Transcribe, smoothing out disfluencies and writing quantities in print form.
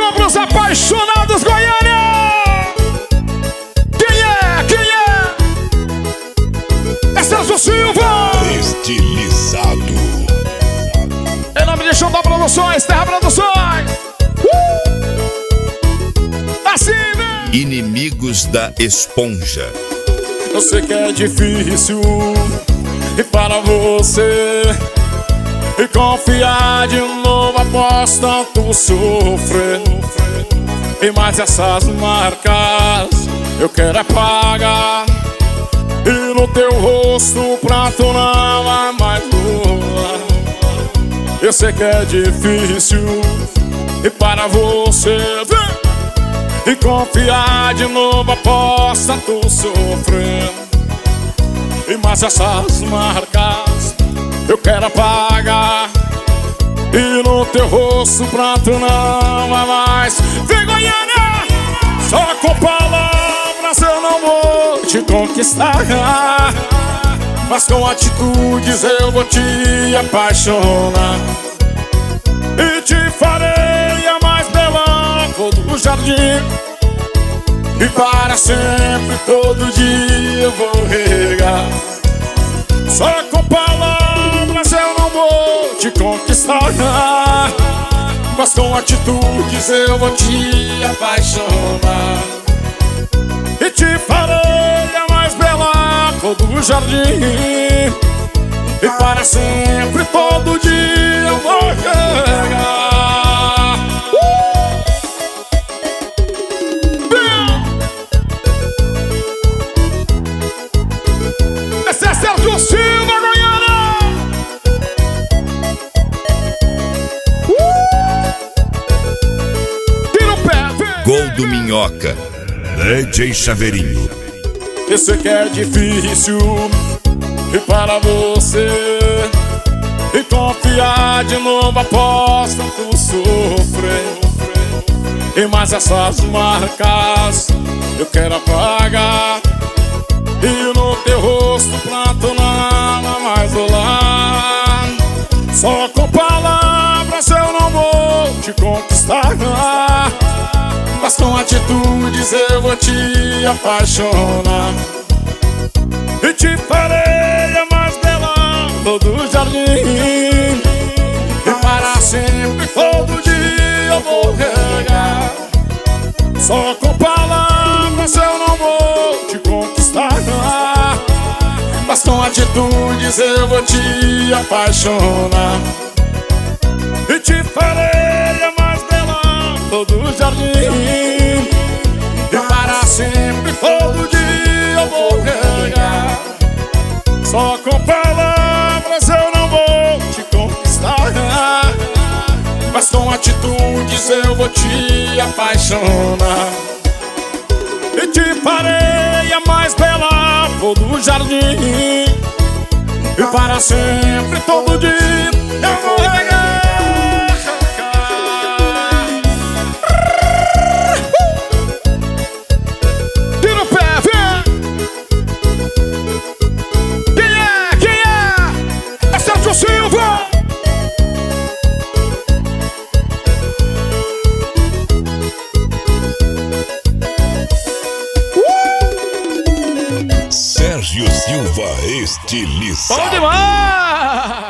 Silva pros apaixonados Goiânia. Quem é? É Sérgio Silva. Estilizado. Em nome de Xandó Produções, Terra Produções. Assim, né? Inimigos da Esponja. Eu sei que é difícil e para você e confiar de novo após tanto sofrer. E mais essas marcas eu quero apagar, e no teu rosto o pranto não é mais lua. Eu sei que é difícil e para você e confiar de novo após tanto sofrer. E mais essas marcas eu quero apagar, e no teu rosto o pranto não é mais. Vem Goiânia! Só com palavras eu não vou te conquistar, mas com atitudes eu vou te apaixonar. E te farei a mais bela flor do jardim, e para sempre todo dia eu vou regar. Só com palavras eu não vou te conquistar, mas com atitudes eu vou te apaixonar. E te farei a mais bela flor do jardim, e para sempre todo dia eu vou regar. Esse é Sérgio Silva, Goiânia. Tira o pé, vem. Gol do Minhoca. DJ Chaveirinho. Eu sei que é difícil e para você e confiar de novo após tanto sofrer. E mais essas marcas eu quero apagar, e no teu rosto o pranto não é mais rolar. Só com palavras eu não vou te conquistar, mas com atitudes eu vou te apaixonar. E te farei a mais bela flor do jardim, e para sempre todo dia eu vou regar. Só com palavras eu não vou te conquistar, mas com atitudes eu vou te apaixonar. E te farei a mais bela flor do jardim, e para sempre todo dia eu vou regar. Só com palavras eu não vou te conquistar, mas com atitudes eu vou te apaixonar. E te farei a mais bela flor do jardim, e para sempre todo dia eu vou regar. Tira o pé, vem. Quem é? É Sérgio Silva. Sérgio Silva, estilizado. Bom demais!